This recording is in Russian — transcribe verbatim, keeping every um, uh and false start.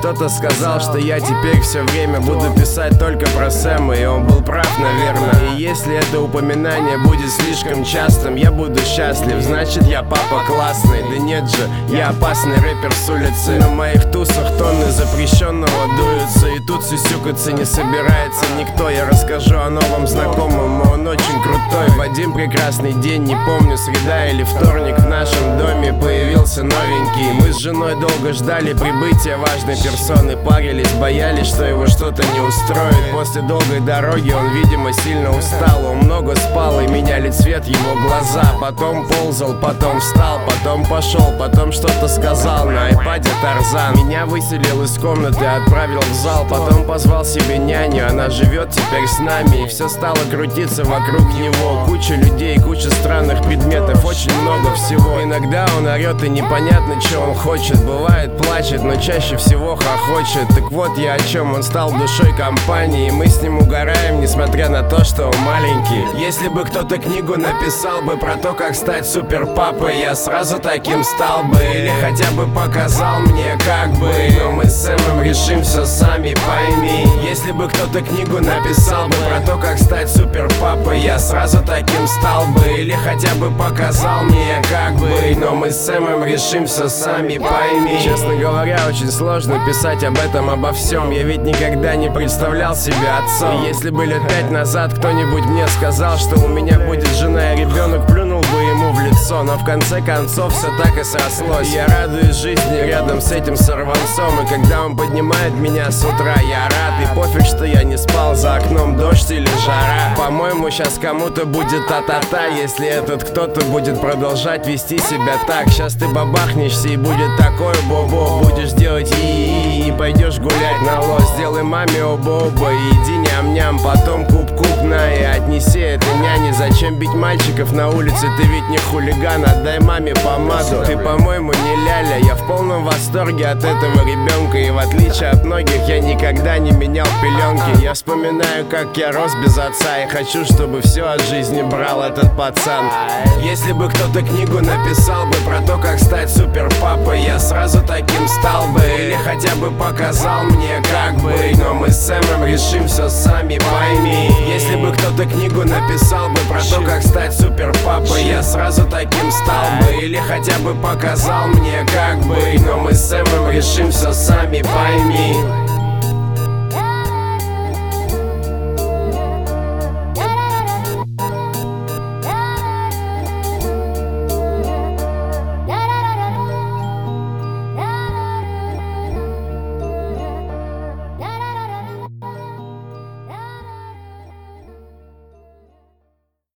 кто-то сказал, что я теперь все время буду писать только про Сэма, и он был прав, наверное. И если это упоминание будет слишком частым, я буду счастлив, значит я папа классный. Да нет же, я опасный рэпер с улицы. На моих тусах тонны запрещенного дуются, и тут сюсюкаться не собирается никто. Я расскажу о новом знакомом, он очень крутой. В один прекрасный день, не помню, среда или вторник, в нашем доме появился новенький. Мы с женой долго ждали прибытия важной персоны, парились, боялись, что его что-то не устроит. После долгой дороги он, видимо, сильно устал. Он много спал, и меняли цвет его глаза. Потом ползал, потом встал, потом пошел, потом что-то сказал на айпаде Тарзан. Меня выселил из комнаты, отправил в зал, потом позвал себе няню, она живет теперь с нами. И все стало крутиться вокруг него. Куча людей, куча странных предметов, очень много всего. Иногда он орет, и непонятно, что он хочет. Бывает плачет, но чаще всего хохочет. Так вот я о чем, он стал душой компании, и мы с ним угораем, несмотря на то, что он маленький. Если бы кто-то книгу написал бы про то, как стать супер папой, я сразу таким стал бы. Или хотя бы показал мне, как бы. Но мы с Сэмом решим все сами, пойми. Если бы кто-то книгу написал бы про то, как стать супер папой, я сразу таким стал бы. Или хотя бы показал мне, как бы. Но мы с Сэмом решим все сами, пойми. Честно говоря, очень сложно писать об этом, обо всем. Я ведь никогда не представлял себя отцом. И если бы лет пять назад кто-нибудь мне сказал, что у меня будет жена и ребенок, плюнул бы ему в лицо. Но в конце концов все так и срослось. Я радуюсь жизни рядом с этим сорванцом. И когда он поднимает меня с утра, я рад. И пофиг, что я не спал, за окном дождь или жара. По-моему, сейчас кому-то будет та-та-та, если этот кто-то будет продолжать вести себя так. Сейчас ты бабахнешься, и будет такое бобо. Будешь делать и и пойдешь гулять на лос. Сделай маме оба-оба и иди ням-ням. Потом куб-куб на и отнеси это няне. Зачем бить мальчиков на улице? Ты ведь не хулиган, отдай маме помаду. Ты, по-моему, не ляля. Я в полном восторге от этого ребенка. И в отличие от многих, я никогда не менял пеленки. Я вспоминаю, как я рос без отца, и хочу, чтобы все от жизни брал этот пацан. Если бы кто-то книгу написал бы про то, как стать супер папой, я сразу таким стал бы. Или хотя бы показал мне, как бы. Но мы с Сэмом решим все сами, пойми. Если бы кто-то книгу написал бы про то, как стать супер папой, я сразу таким стал бы. Или хотя бы показал мне, как бы. Но мы с Сэмом решим все сами, пойми.